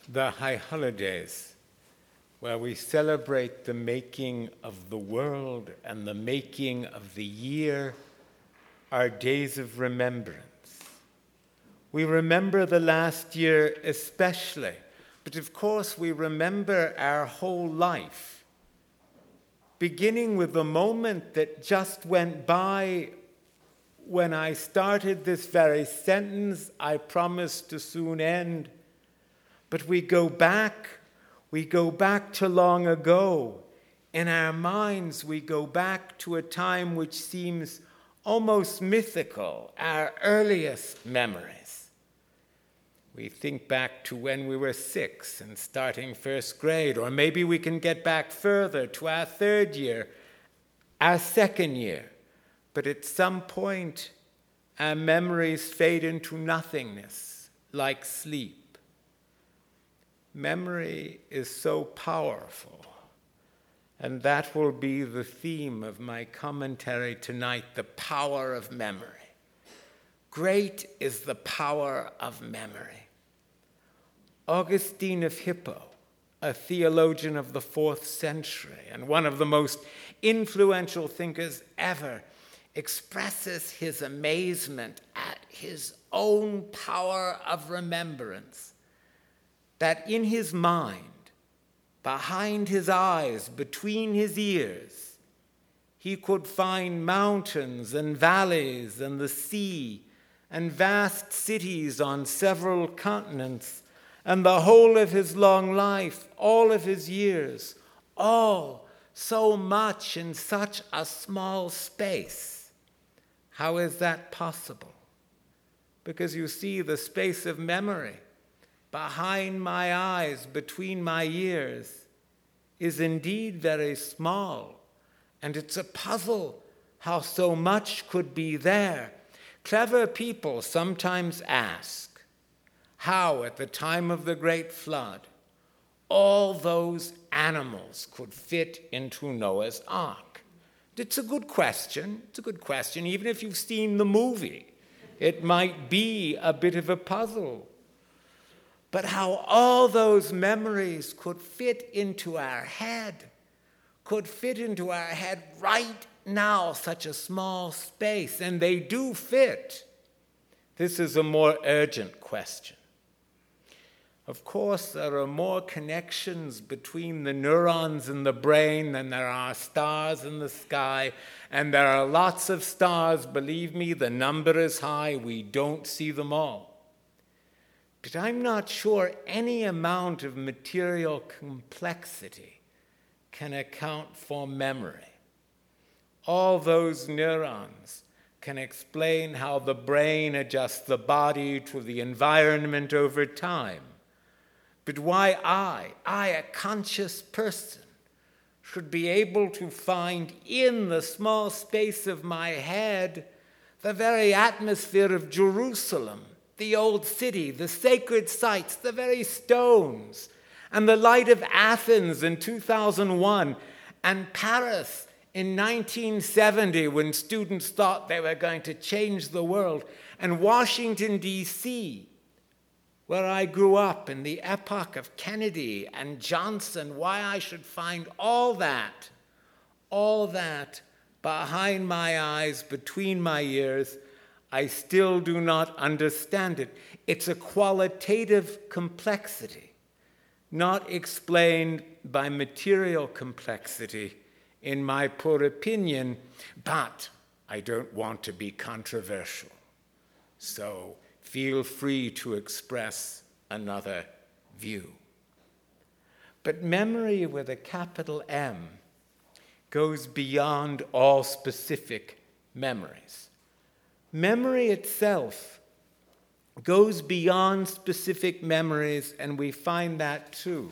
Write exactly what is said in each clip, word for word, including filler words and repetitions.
the high holidays, where we celebrate the making of the world and the making of the year, are days of remembrance. We remember the last year especially, but of course we remember our whole life, beginning with the moment that just went by when I started this very sentence, I promised to soon end. But we go back, we go back to long ago. In our minds, we go back to a time which seems almost mythical, our earliest memories. We think back to when we were six and starting first grade, or maybe we can get back further to our third year, our second year. But at some point, our memories fade into nothingness, like sleep. Memory is so powerful, and that will be the theme of my commentary tonight, the power of memory. Great is the power of memory. Augustine of Hippo, a theologian of the fourth century and one of the most influential thinkers ever, expresses his amazement at his own power of remembrance, that in his mind, behind his eyes, between his ears, he could find mountains and valleys and the sea and vast cities on several continents, and the whole of his long life, all of his years, all so much in such a small space. How is that possible? Because you see, the space of memory behind my eyes, between my ears, is indeed very small, and it's a puzzle how so much could be there. Clever people sometimes ask how, at the time of the Great Flood, all those animals could fit into Noah's Ark. It's a good question. It's a good question. Even if you've seen the movie, it might be a bit of a puzzle. But how all those memories could fit into our head, could fit into our head right now, such a small space, and they do fit. This is a more urgent question. Of course, there are more connections between the neurons in the brain than there are stars in the sky, and there are lots of stars. Believe me, the number is high. We don't see them all. But I'm not sure any amount of material complexity can account for memory. All those neurons can explain how the brain adjusts the body to the environment over time. But why I, I, a conscious person, should be able to find in the small space of my head the very atmosphere of Jerusalem, the old city, the sacred sites, the very stones, and the light of Athens in two thousand one, and Paris in nineteen seventy, when students thought they were going to change the world, and Washington, D C, where I grew up in the epoch of Kennedy and Johnson, why I should find all that, all that behind my eyes, between my ears, I still do not understand it. It's a qualitative complexity, not explained by material complexity, in my poor opinion, but I don't want to be controversial. So feel free to express another view. But memory with a capital M goes beyond all specific memories. Memory itself goes beyond specific memories, and we find that too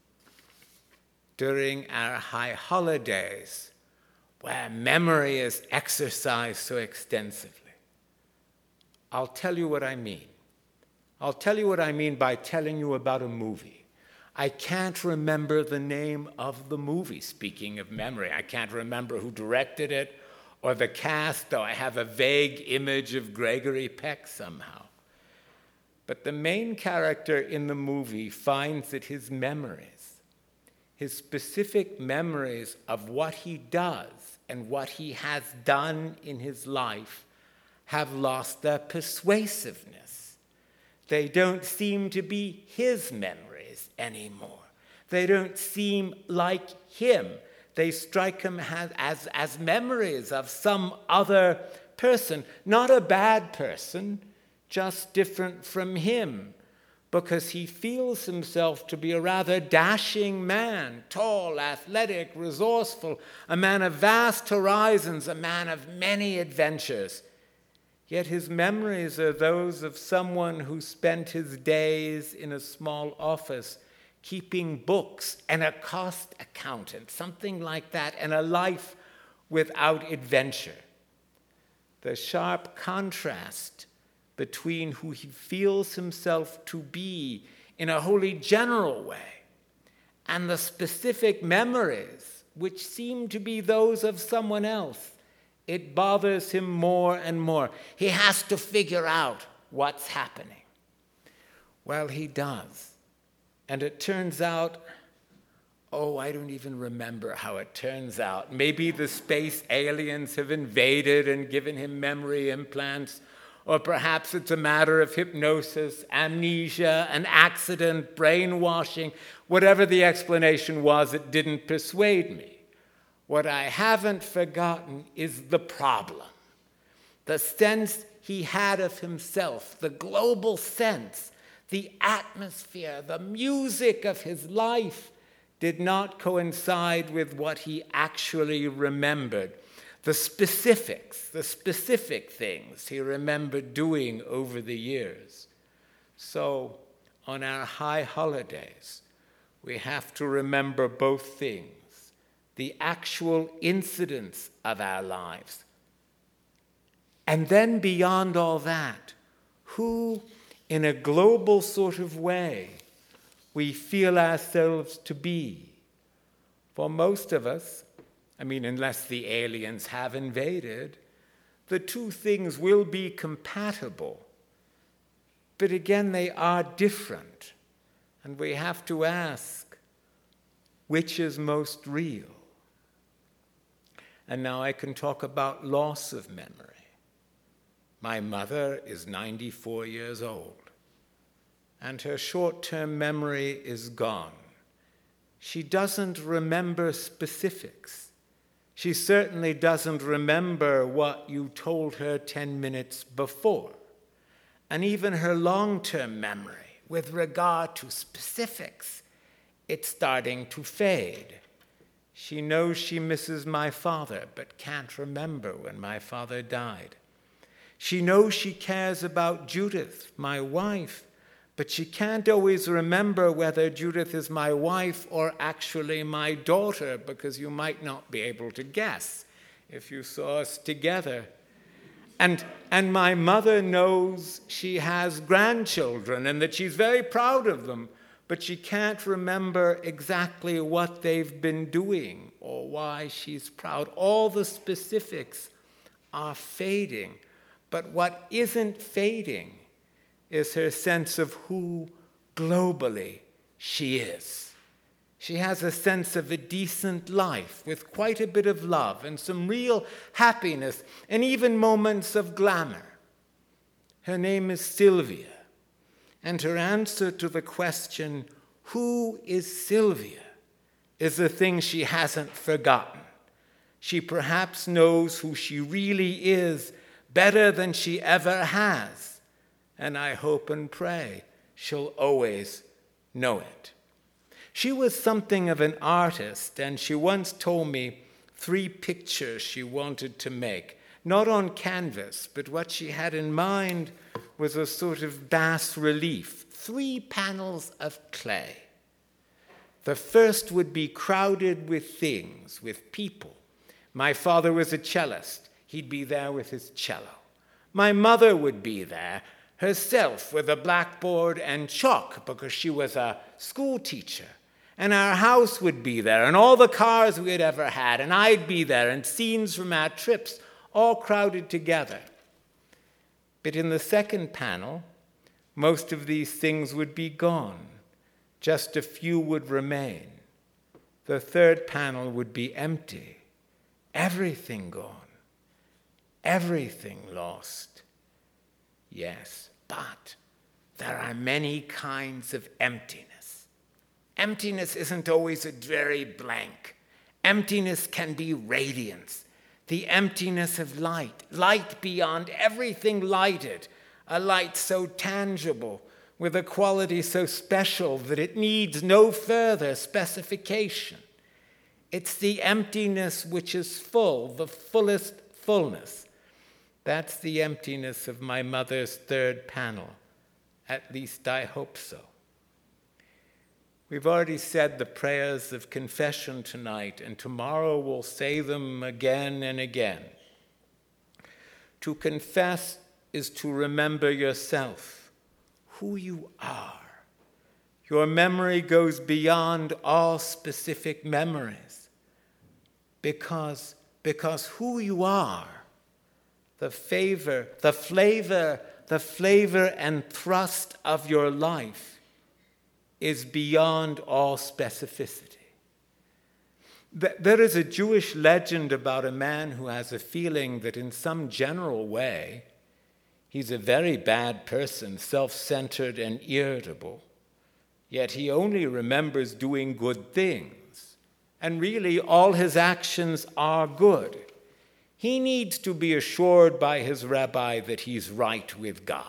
during our high holidays, where memory is exercised so extensively. I'll tell you what I mean. I'll tell you what I mean by telling you about a movie. I can't remember the name of the movie, speaking of memory. I can't remember who directed it or the cast, though I have a vague image of Gregory Peck somehow. But the main character in the movie finds that his memories, his specific memories of what he does and what he has done in his life, have lost their persuasiveness. They don't seem to be his memories anymore. They don't seem like him. They strike him as, as, as memories of some other person, not a bad person, just different from him, because he feels himself to be a rather dashing man, tall, athletic, resourceful, a man of vast horizons, a man of many adventures. Yet his memories are those of someone who spent his days in a small office keeping books and a cost accountant, something like that, and a life without adventure. The sharp contrast between who he feels himself to be in a wholly general way and the specific memories which seem to be those of someone else, it bothers him more and more. He has to figure out what's happening. Well, he does. And it turns out, oh, I don't even remember how it turns out. Maybe the space aliens have invaded and given him memory implants, or perhaps it's a matter of hypnosis, amnesia, an accident, brainwashing. Whatever the explanation was, it didn't persuade me. What I haven't forgotten is the problem. The sense he had of himself, the global sense, the atmosphere, the music of his life did not coincide with what he actually remembered. The specifics, the specific things he remembered doing over the years. So, on our high holidays, we have to remember both things: the actual incidents of our lives, and then beyond all that, who, in a global sort of way, we feel ourselves to be. For most of us, I mean, unless the aliens have invaded, the two things will be compatible. But again, they are different. And we have to ask, which is most real? And now I can talk about loss of memory. My mother is ninety-four years old, and her short-term memory is gone. She doesn't remember specifics. She certainly doesn't remember what you told her ten minutes before. And even her long-term memory, with regard to specifics, it's starting to fade. She knows she misses my father, but can't remember when my father died. She knows she cares about Judith, my wife, but she can't always remember whether Judith is my wife or actually my daughter, because you might not be able to guess if you saw us together. And, and my mother knows she has grandchildren and that she's very proud of them, but she can't remember exactly what they've been doing or why she's proud. All the specifics are fading, but what isn't fading is her sense of who globally she is. She has a sense of a decent life with quite a bit of love and some real happiness and even moments of glamour. Her name is Sylvia, and her answer to the question, who is Sylvia, is the thing she hasn't forgotten. She perhaps knows who she really is better than she ever has. And I hope and pray she'll always know it. She was something of an artist, and she once told me three pictures she wanted to make, not on canvas, but what she had in mind was a sort of bas relief, three panels of clay. The first would be crowded with things, with people. My father was a cellist. He'd be there with his cello. My mother would be there herself with a blackboard and chalk because she was a school teacher. And our house would be there, and all the cars we had ever had, and I'd be there, and scenes from our trips, all crowded together. But in the second panel, Most of these things would be gone. Just a few would remain. The third panel would be empty. Everything gone. Everything lost. Yes, but there are many kinds of emptiness. Emptiness isn't always a dreary blank. Emptiness can be radiance, the emptiness of light, light beyond everything lighted, a light so tangible, with a quality so special that it needs no further specification. It's the emptiness which is full, the fullest fullness. That's the emptiness of my mother's third panel. At least I hope so. We've already said the prayers of confession tonight, and tomorrow we'll say them again and again. To confess is to remember yourself, who you are. Your memory goes beyond all specific memories, because, because who you are, the favor, the flavor, the flavor and thrust of your life is beyond all specificity. There is a Jewish legend about a man who has a feeling that in some general way, he's a very bad person, self-centered and irritable, yet he only remembers doing good things, and really all his actions are good. He needs to be assured by his rabbi that he's right with God.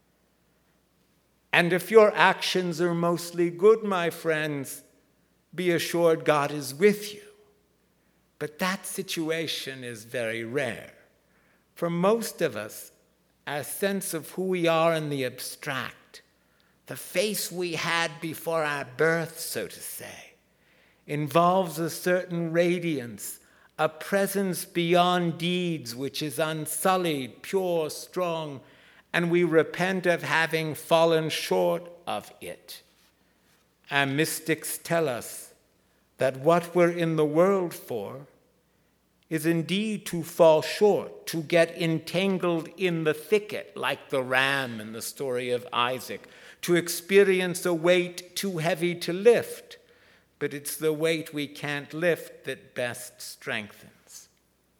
And if your actions are mostly good, my friends, be assured God is with you. But that situation is very rare. For most of us, our sense of who we are in the abstract, the face we had before our birth, so to say, involves a certain radiance, a presence beyond deeds which is unsullied, pure, strong, and we repent of having fallen short of it. Our mystics tell us that what we're in the world for is indeed to fall short, to get entangled in the thicket like the ram in the story of Isaac, to experience a weight too heavy to lift, but it's the weight we can't lift that best strengthens.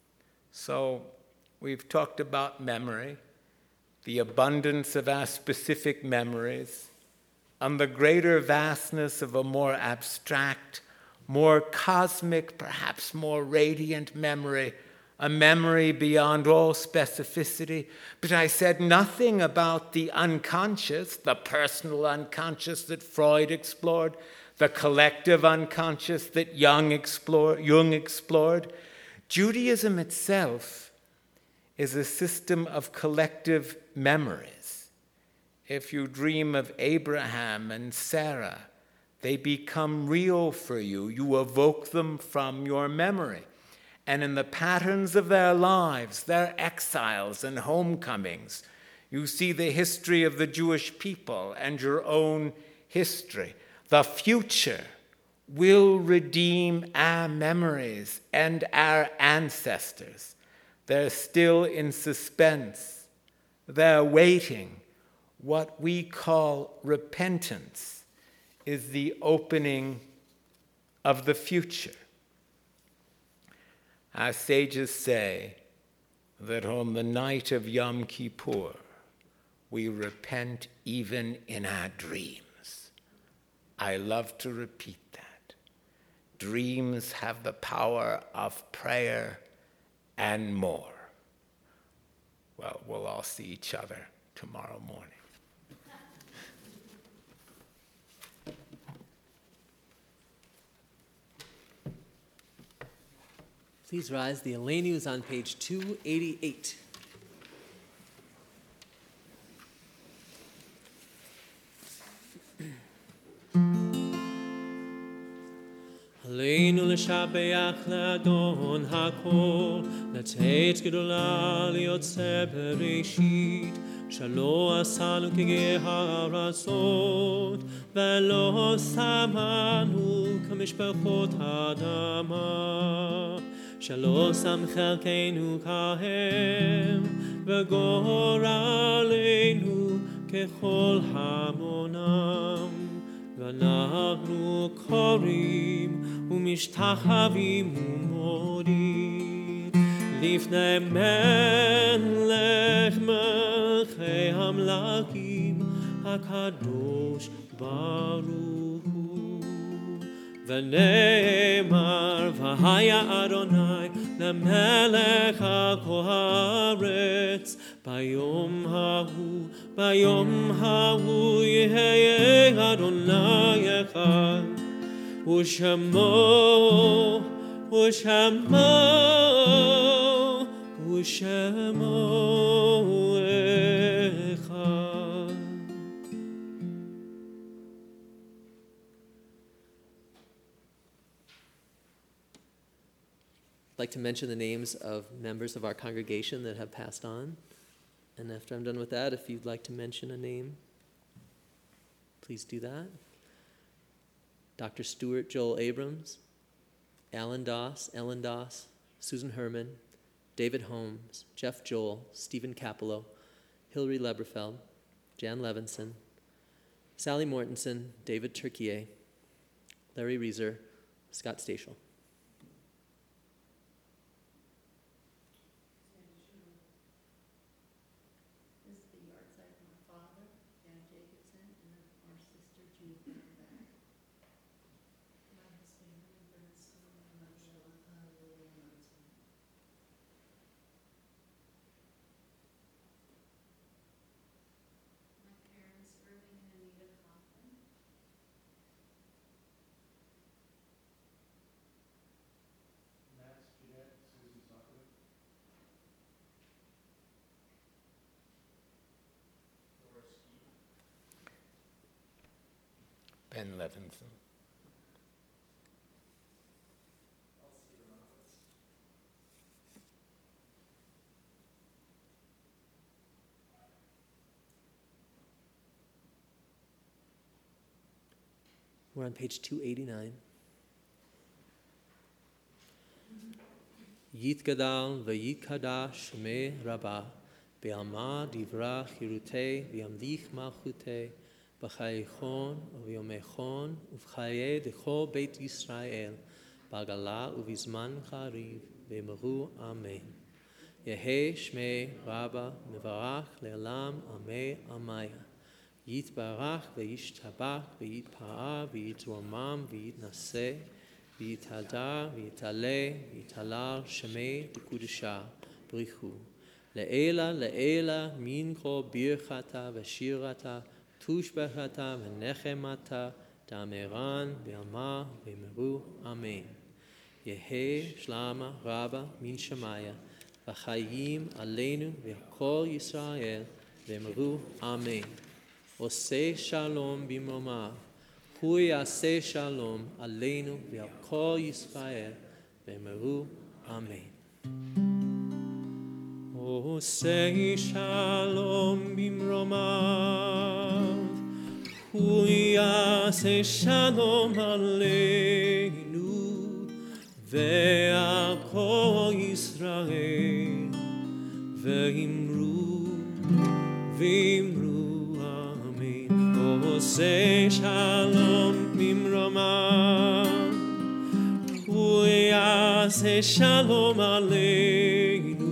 So we've talked about memory, the abundance of our specific memories, and the greater vastness of a more abstract, more cosmic, perhaps more radiant memory, a memory beyond all specificity. But I said nothing about the unconscious, the personal unconscious that Freud explored, the collective unconscious that Jung explored. Jung explored. Judaism itself is a system of collective memories. If you dream of Abraham and Sarah, they become real for you. You evoke them from your memory. And in the patterns of their lives, their exiles and homecomings, you see the history of the Jewish people and your own history. The future will redeem our memories and our ancestors. They're still in suspense. They're waiting. What we call repentance is the opening of the future. Our sages say that on the night of Yom Kippur, we repent even in our dreams. I love to repeat that. Dreams have the power of prayer and more. Well, we'll all see each other tomorrow morning. Please rise. The Eleni is on page two eighty-eight. עלינו לשבח לאדון הכל, לתת גדולה ליוצר בראשית, שלא עשנו כגר רצות, ולא שמנו כמשפחות האדמה, שלא שם חלקנו כהם, וגורלנו ככל המונם, ואנחנו קוראים ומשתחווים ומודים לפני מלך מלכי המלכים הקדוש ברוך הוא. ונאמר והיה אדוני למלך על כל הארץ ביום ההוא, ביום ההוא יהיה אדוני אחד ושמו ושמו ושמו אחד. I'd like to mention the names of members of our congregation that have passed on. And after I'm done with that, if you'd like to mention a name, please do that. Doctor Stuart Joel Abrams, Alan Doss, Ellen Doss, Susan Herman, David Holmes, Jeff Joel, Stephen Capello, Hillary Leberfeld, Jan Levinson, Sally Mortensen, David Turquier, Larry Reeser, Scott Stachel. Ben Levinson. We're on page two eighty-nine. Yitgadal v'yitkadash shmei Rabbah v'alma divra chirutei v'yamlich malchutei b'chayichon u'v'yomechon u'v'chayei d'chol Beit Yisrael b'agala u'v'zman chariv v'emeru amen. Yehei shmei Rabbah mevarach le'olam amei amaya. Yitbarach v'yishtabach v'yitpa'ah v'yitromam v'yitnaseh v'yitadar v'yitaleh v'yitalal shemei d'kudusha b'richu le'ela le'ela minko birchata v'shirata tushbechata v'nechemata dameran v'alma v'meru amen. Yehei shlama rabba min shemaya v'chayim aleinu v'kol Yisrael v'meru amen. Oseh shalom bimroma, hu yaseh shalom aleinu v'al kol Yisrael v'meru amen. Oseh shalom bimroma, hu yaseh shalom aleinu v'al kol Yisrael v'imru v'imru. Say shalom bimroma, hu yaseh shalom aleinu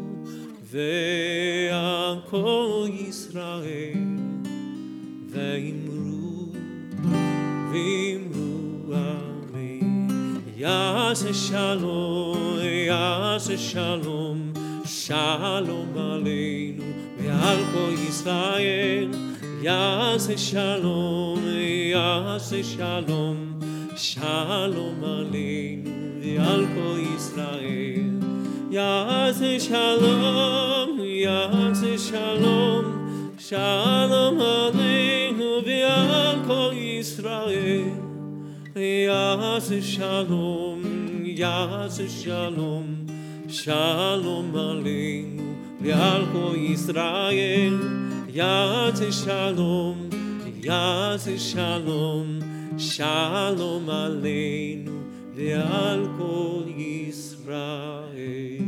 ve'al kol Yisrael ve'imru v'imru amen. Yaseh shalom, yaseh shalom, shalom aleinu ve'al kol Yisrael. Yaseh shalom, yaseh shalom, shalom aleinu v'al kol Yisrael. Yaseh shalom, yaseh shalom, shalom aleinu v'al kol Yisrael. Yaseh shalom, yaseh shalom, shalom aleinu v'al kol Yisrael. Yaseh shalom, yaseh shalom, shalom aleinu ve'al kol Yisrael.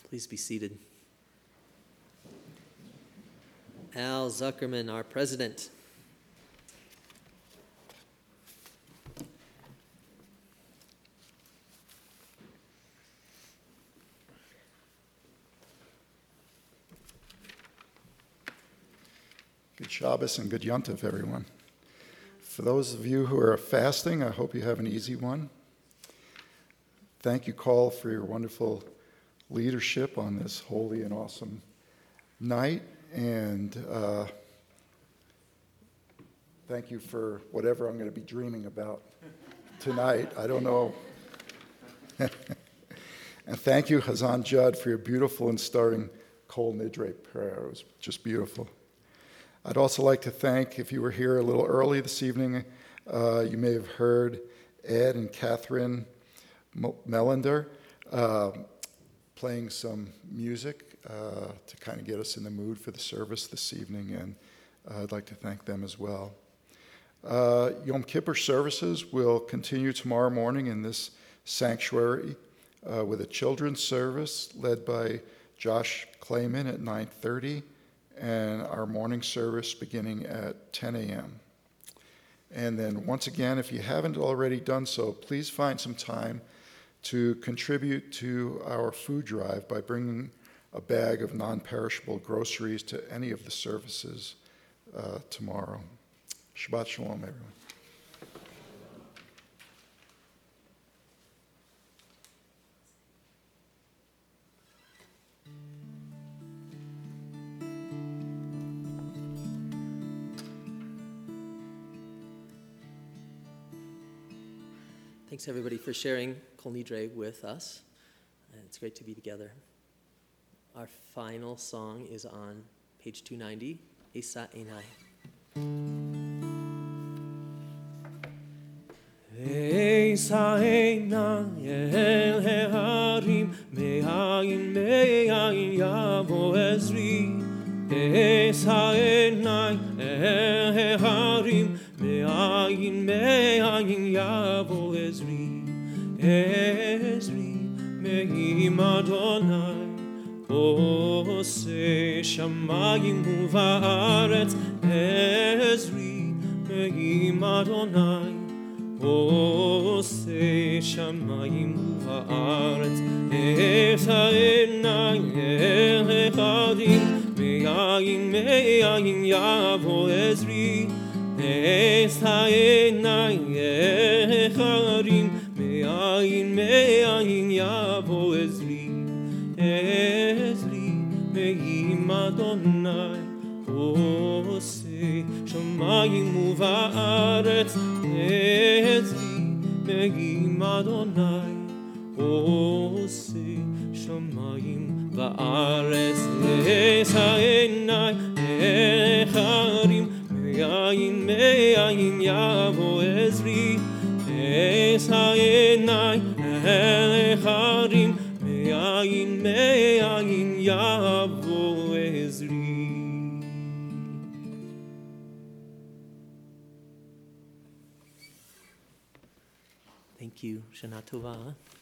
Please be seated. Al Zuckerman, our president. Good Shabbos and good Yontif, everyone. For those of you who are fasting, I hope you have an easy one. Thank you, Cole, for your wonderful leadership on this holy and awesome night. And uh, thank you for whatever I'm going to be dreaming about tonight. I don't know. And thank you, Hazan Judd, for your beautiful and stirring Kol Nidre prayer. It was just beautiful. I'd also like to thank, if you were here a little early this evening, uh, you may have heard Ed and Catherine Melander uh, playing some music uh, to kind of get us in the mood for the service this evening, and uh, I'd like to thank them as well. Uh, Yom Kippur services will continue tomorrow morning in this sanctuary uh, with a children's service led by Josh Clayman at nine thirty, and our morning service beginning at ten a.m. And then once again, if you haven't already done so, please find some time to contribute to our food drive by bringing a bag of non-perishable groceries to any of the services uh, tomorrow. Shabbat Shalom, everyone. Thanks, everybody, for sharing Kol Nidre with us. And it's great to be together. Our final song is on page two ninety, Esa Enai. Esa Enai el Heharim, me'ayin me'ayin yavo Ezri. Esa Enai el Heharim, me'ayin me'ayin yavo Ezri. Ezri me'im Adonai, Ose shamayim u'va'aretz. Ezri me'im Adonai, Ose shamayim u'va'aretz. Esa Enai el Heharim, me'ayin me'ayin yavo Ezri. Esa Enai el Heharim, me'ayin me'ayin yavo Ezri. Ezri me'im Adonai, Ose shamayim u'va'aretz. Ezri me'im Adonai, Ose shamayim va'aretz. Esa Enai el Heharim, me'ayin me'ayin yavo Ezri. Esa Enai el Heharim, me'ayin me'ayin yavo Ezri. Thank you. Shana Tova.